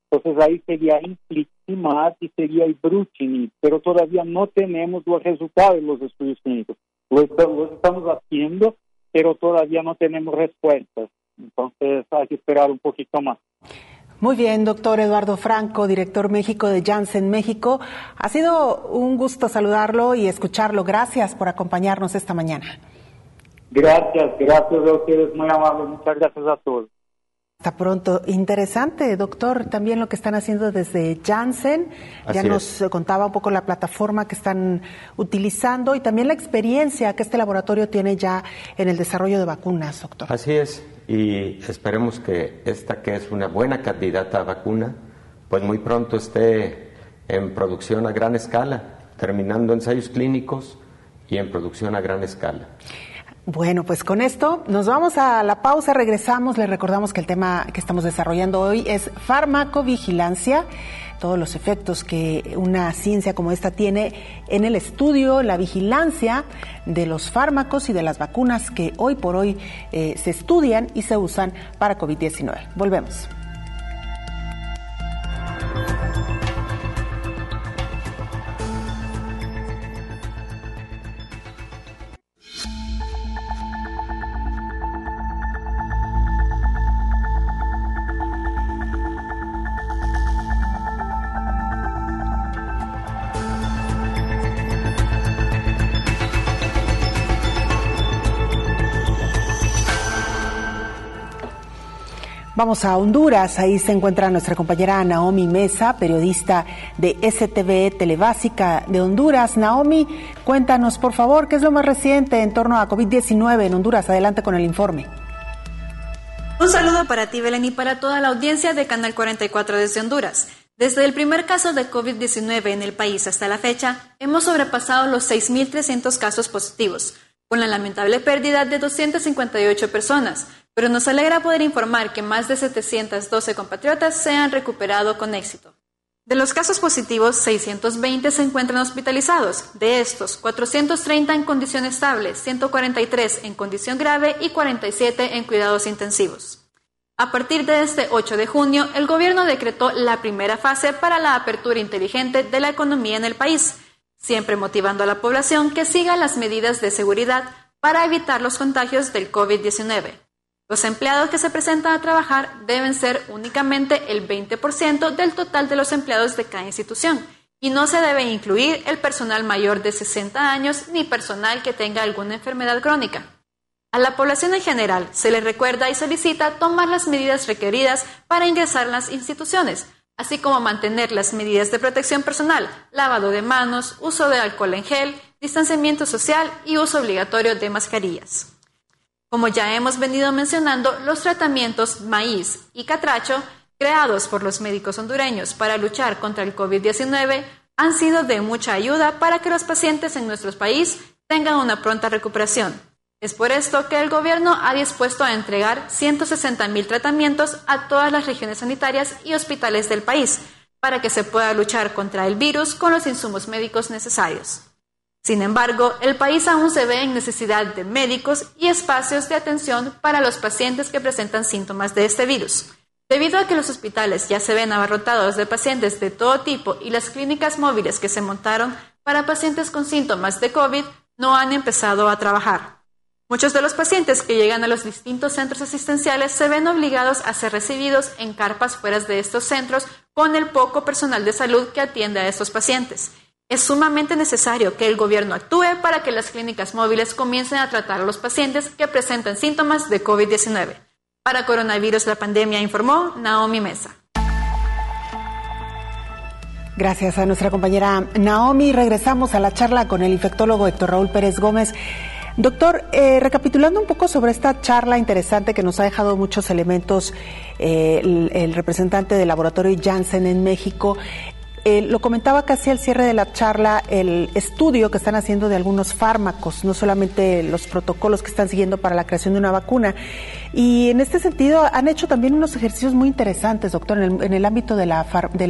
Entonces ahí sería infliximab y sería ibrutinib, pero todavía no tenemos los resultados de los estudios clínicos. Los estamos haciendo, pero todavía no tenemos respuestas. Entonces hay que esperar un poquito más. Muy bien, doctor Eduardo Franco, director México de Janssen México. Ha sido un gusto saludarlo y escucharlo. Gracias por acompañarnos esta mañana. Gracias a ustedes, muy amables. Muchas gracias a todos. Hasta pronto. Interesante, doctor, también lo que están haciendo desde Janssen. Ya nos contaba un poco la plataforma que están utilizando y también la experiencia que este laboratorio tiene ya en el desarrollo de vacunas, doctor. Así es, y esperemos que esta, que es una buena candidata a vacuna, pues muy pronto esté en producción a gran escala, terminando ensayos clínicos y en producción a gran escala. Bueno, pues con esto nos vamos a la pausa, regresamos, les recordamos que el tema que estamos desarrollando hoy es farmacovigilancia, todos los efectos que una ciencia como esta tiene en el estudio, la vigilancia de los fármacos y de las vacunas que hoy por hoy se estudian y se usan para COVID-19. Volvemos. Vamos a Honduras, ahí se encuentra nuestra compañera Naomi Mesa, periodista de STV Telebásica de Honduras. Naomi, cuéntanos por favor, ¿qué es lo más reciente en torno a COVID-19 en Honduras? Adelante con el informe. Un saludo para ti, Belén, y para toda la audiencia de Canal 44 desde Honduras. Desde el primer caso de COVID-19 en el país hasta la fecha, hemos sobrepasado los 6.300 casos positivos, con la lamentable pérdida de 258 personas, pero nos alegra poder informar que más de 712 compatriotas se han recuperado con éxito. De los casos positivos, 620 se encuentran hospitalizados. De estos, 430 en condición estable, 143 en condición grave y 47 en cuidados intensivos. A partir de este 8 de junio, el gobierno decretó la primera fase para la apertura inteligente de la economía en el país, siempre motivando a la población que siga las medidas de seguridad para evitar los contagios del COVID-19. Los empleados que se presentan a trabajar deben ser únicamente el 20% del total de los empleados de cada institución y no se debe incluir el personal mayor de 60 años ni personal que tenga alguna enfermedad crónica. A la población en general se le recuerda y solicita tomar las medidas requeridas para ingresar a las instituciones, así como mantener las medidas de protección personal, lavado de manos, uso de alcohol en gel, distanciamiento social y uso obligatorio de mascarillas. Como ya hemos venido mencionando, los tratamientos maíz y catracho, creados por los médicos hondureños para luchar contra el COVID-19, han sido de mucha ayuda para que los pacientes en nuestro país tengan una pronta recuperación. Es por esto que el gobierno ha dispuesto a entregar 160,000 tratamientos a todas las regiones sanitarias y hospitales del país, para que se pueda luchar contra el virus con los insumos médicos necesarios. Sin embargo, el país aún se ve en necesidad de médicos y espacios de atención para los pacientes que presentan síntomas de este virus. Debido a que los hospitales ya se ven abarrotados de pacientes de todo tipo y las clínicas móviles que se montaron para pacientes con síntomas de COVID no han empezado a trabajar. Muchos de los pacientes que llegan a los distintos centros asistenciales se ven obligados a ser recibidos en carpas fuera de estos centros con el poco personal de salud que atiende a estos pacientes. Es sumamente necesario que el gobierno actúe para que las clínicas móviles comiencen a tratar a los pacientes que presentan síntomas de COVID-19. Para Coronavirus la Pandemia, informó Naomi Mesa. Gracias a nuestra compañera Naomi. Regresamos a la charla con el infectólogo Héctor Raúl Pérez Gómez. Doctor, recapitulando un poco sobre esta charla interesante que nos ha dejado muchos elementos el representante del laboratorio Janssen en México, lo comentaba casi al cierre de la charla, el estudio que están haciendo de algunos fármacos, no solamente los protocolos que están siguiendo para la creación de una vacuna. Y en este sentido han hecho también unos ejercicios muy interesantes, doctor, en el ámbito del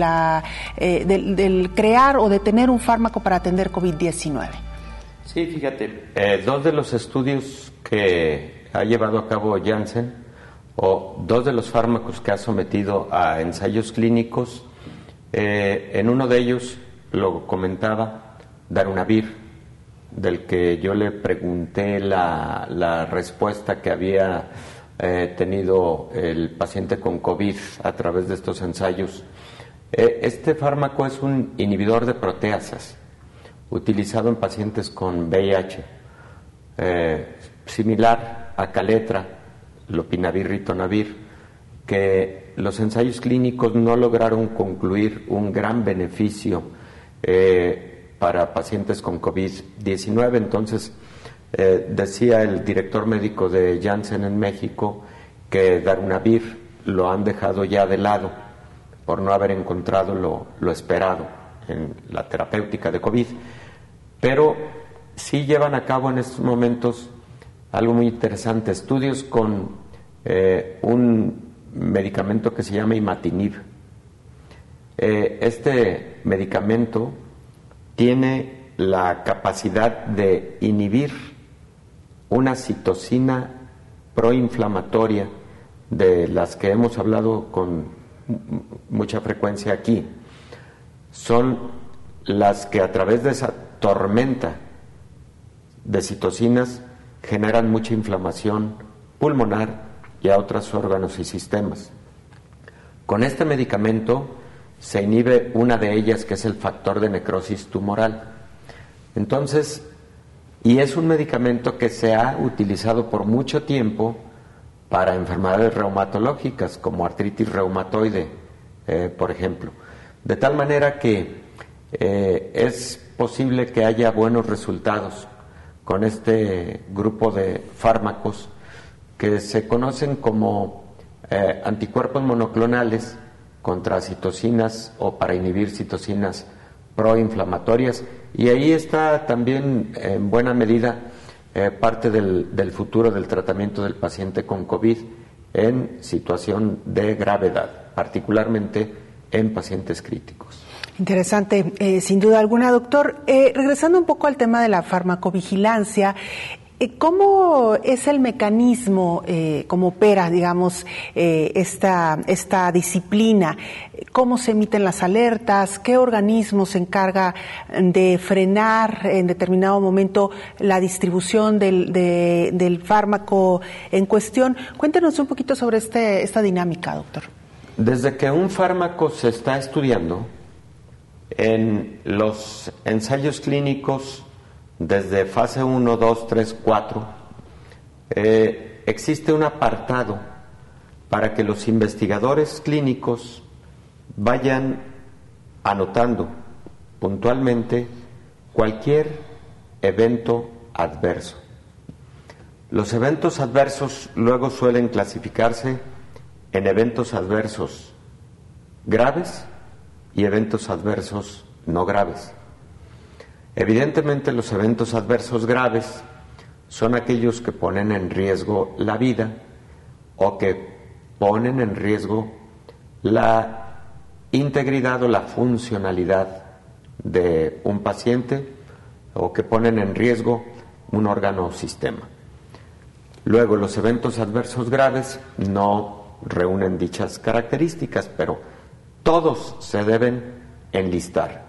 crear o de tener un fármaco para atender COVID-19. Sí, fíjate, dos de los estudios que ha llevado a cabo Janssen, o 2 de los fármacos que ha sometido a ensayos clínicos, en uno de ellos, lo comentaba, darunavir, del que yo le pregunté la respuesta que había tenido el paciente con COVID a través de estos ensayos. Este fármaco es un inhibidor de proteasas, utilizado en pacientes con VIH, similar a Caletra, lopinavir, ritonavir, que los ensayos clínicos no lograron concluir un gran beneficio para pacientes con COVID-19. Entonces, decía el director médico de Janssen en México que darunavir lo han dejado ya de lado por no haber encontrado lo esperado en la terapéutica de COVID, pero sí llevan a cabo en estos momentos algo muy interesante, estudios con un medicamento que se llama imatinib. Este medicamento tiene la capacidad de inhibir una citocina proinflamatoria de las que hemos hablado con mucha frecuencia aquí. Son las que a través de esa tormenta de citocinas generan mucha inflamación pulmonar y a otros órganos y sistemas. Con este medicamento se inhibe una de ellas, que es el factor de necrosis tumoral. Entonces, y es un medicamento que se ha utilizado por mucho tiempo para enfermedades reumatológicas como artritis reumatoide, por ejemplo. De tal manera que es posible que haya buenos resultados con este grupo de fármacos que se conocen como anticuerpos monoclonales contra citocinas o para inhibir citocinas proinflamatorias, y ahí está también en buena medida parte del futuro del tratamiento del paciente con COVID en situación de gravedad, particularmente en pacientes críticos. Interesante, sin duda alguna, doctor. Regresando un poco al tema de la farmacovigilancia, ¿cómo es el mecanismo, cómo opera, digamos, esta disciplina? ¿Cómo se emiten las alertas? ¿Qué organismo se encarga de frenar en determinado momento la distribución del fármaco en cuestión? Cuéntenos un poquito sobre esta dinámica, doctor. Desde que un fármaco se está estudiando, en los ensayos clínicos, desde fase 1, 2, 3, 4, existe un apartado para que los investigadores clínicos vayan anotando puntualmente cualquier evento adverso. Los eventos adversos luego suelen clasificarse en eventos adversos graves y eventos adversos no graves. Evidentemente, los eventos adversos graves son aquellos que ponen en riesgo la vida o que ponen en riesgo la integridad o la funcionalidad de un paciente o que ponen en riesgo un órgano o sistema. Luego, los eventos adversos graves no reúnen dichas características, pero todos se deben enlistar.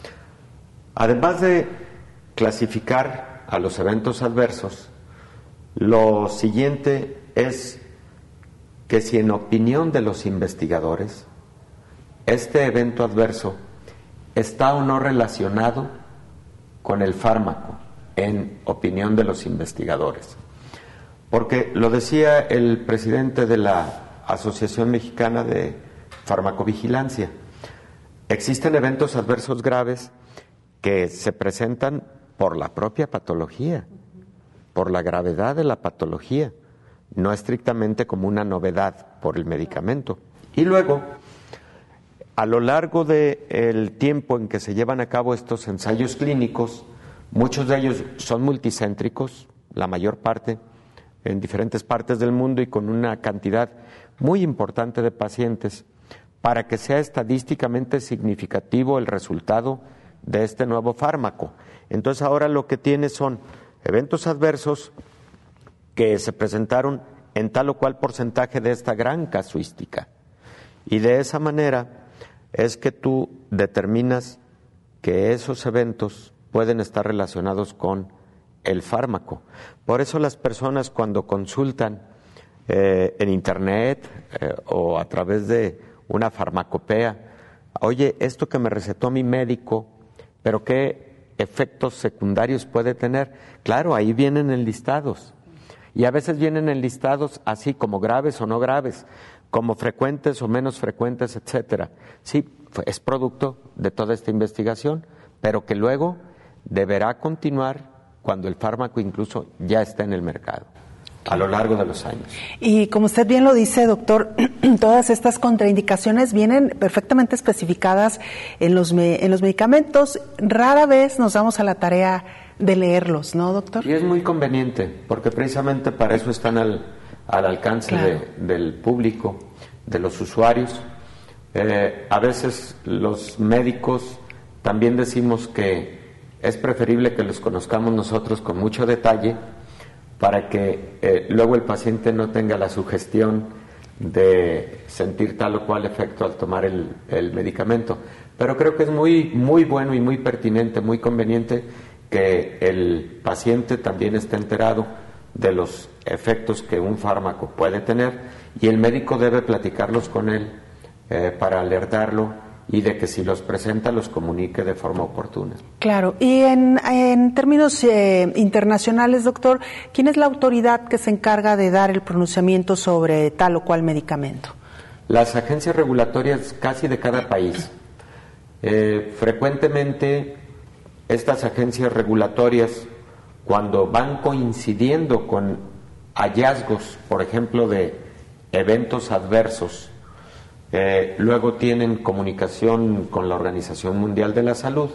Además de clasificar a los eventos adversos, lo siguiente es que si en opinión de los investigadores este evento adverso está o no relacionado con el fármaco, en opinión de los investigadores. Porque lo decía el presidente de la Asociación Mexicana de Farmacovigilancia, existen eventos adversos graves que se presentan por la propia patología, por la gravedad de la patología, no estrictamente como una novedad por el medicamento. Y luego, a lo largo del tiempo en que se llevan a cabo estos ensayos clínicos, muchos de ellos son multicéntricos, la mayor parte en diferentes partes del mundo y con una cantidad muy importante de pacientes, para que sea estadísticamente significativo el resultado de este nuevo fármaco. Entonces ahora lo que tiene son eventos adversos que se presentaron en tal o cual porcentaje de esta gran casuística. Y de esa manera es que tú determinas que esos eventos pueden estar relacionados con el fármaco. Por eso las personas cuando consultan en internet o a través de una farmacopea, oye, esto que me recetó mi médico, pero ¿qué efectos secundarios puede tener? Claro, ahí vienen enlistados. Y a veces vienen enlistados así como graves o no graves, como frecuentes o menos frecuentes, etcétera. Sí, es producto de toda esta investigación, pero que luego deberá continuar cuando el fármaco incluso ya está en el mercado, a lo largo de los años. Y como usted bien lo dice, doctor, todas estas contraindicaciones vienen perfectamente especificadas en los medicamentos. Rara vez nos damos a la tarea de leerlos, ¿no, doctor? Y es muy conveniente, porque precisamente para eso están al alcance del público, de los usuarios. A veces los médicos también decimos que es preferible que los conozcamos nosotros con mucho detalle para que luego el paciente no tenga la sugestión de sentir tal o cual efecto al tomar el medicamento. Pero creo que es muy, muy bueno y muy pertinente, muy conveniente que el paciente también esté enterado de los efectos que un fármaco puede tener y el médico debe platicarlos con él para alertarlo y de que si los presenta los comunique de forma oportuna. Claro. Y en términos internacionales, doctor, ¿quién es la autoridad que se encarga de dar el pronunciamiento sobre tal o cual medicamento? Las agencias regulatorias casi de cada país. Frecuentemente estas agencias regulatorias, cuando van coincidiendo con hallazgos, por ejemplo, de eventos adversos, luego tienen comunicación con la Organización Mundial de la Salud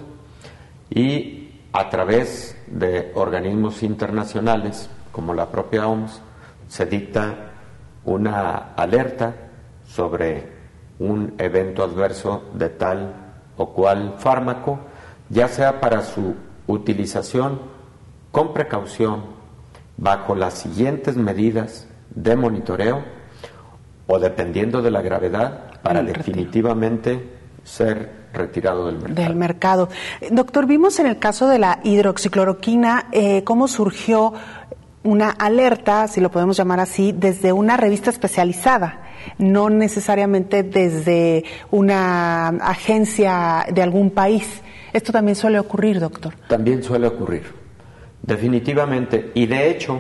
y a través de organismos internacionales como la propia OMS se dicta una alerta sobre un evento adverso de tal o cual fármaco, ya sea para su utilización con precaución bajo las siguientes medidas de monitoreo o dependiendo de la gravedad para definitivamente ser retirado del mercado. Doctor, vimos en el caso de la hidroxicloroquina cómo surgió una alerta, si lo podemos llamar así, desde una revista especializada, no necesariamente desde una agencia de algún país. ¿Esto también suele ocurrir, doctor? También suele ocurrir, definitivamente. Y de hecho,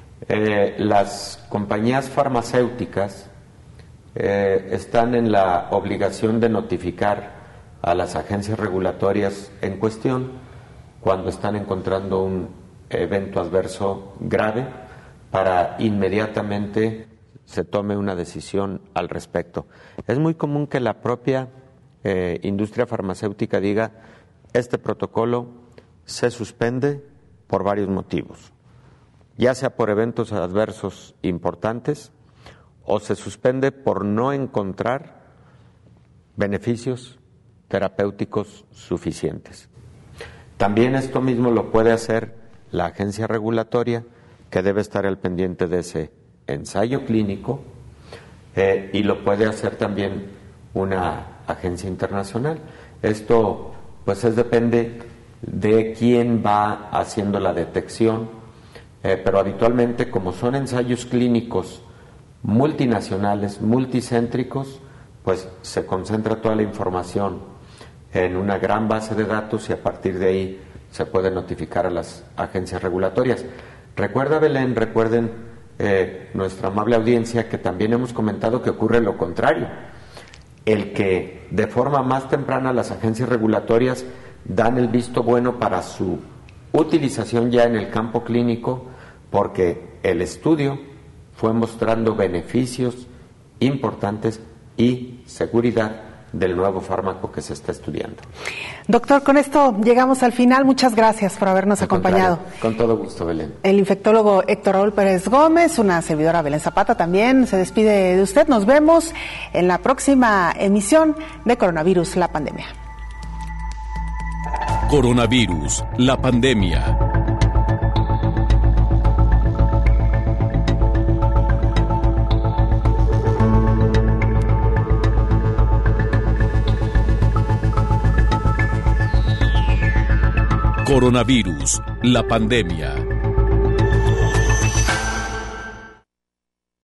las compañías farmacéuticas están en la obligación de notificar a las agencias regulatorias en cuestión cuando están encontrando un evento adverso grave para inmediatamente se tome una decisión al respecto. Es muy común que la propia industria farmacéutica diga este protocolo se suspende por varios motivos, ya sea por eventos adversos importantes o se suspende por no encontrar beneficios terapéuticos suficientes. También esto mismo lo puede hacer la agencia regulatoria, que debe estar al pendiente de ese ensayo clínico, y lo puede hacer también una agencia internacional. Esto pues depende de quién va haciendo la detección, pero habitualmente como son ensayos clínicos multinacionales, multicéntricos, pues se concentra toda la información en una gran base de datos y a partir de ahí se puede notificar a las agencias regulatorias. Recuerden nuestra amable audiencia que también hemos comentado que ocurre lo contrario, el que de forma más temprana las agencias regulatorias dan el visto bueno para su utilización ya en el campo clínico porque el estudio fue mostrando beneficios importantes y seguridad del nuevo fármaco que se está estudiando. Doctor, con esto llegamos al final. Muchas gracias por habernos acompañado. Con todo gusto, Belén. El infectólogo Héctor Raúl Pérez Gómez, una servidora Belén Zapata también se despide de usted. Nos vemos en la próxima emisión de Coronavirus, la pandemia. Coronavirus, la pandemia. Coronavirus, la pandemia.